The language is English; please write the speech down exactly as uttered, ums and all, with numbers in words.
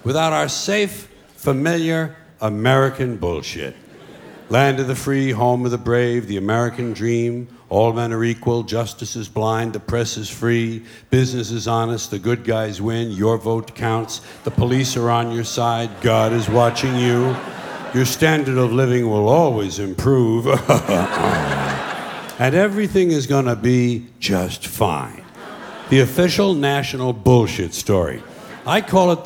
without our safe, familiar American bullshit. Land of the free, home of the brave, the American dream. All men are equal, justice is blind, the press is free, business is honest, the good guys win, your vote counts, the police are on your side, God is watching you. Your standard of living will always improve. And everything is gonna be just fine. The official national bullshit story. I call it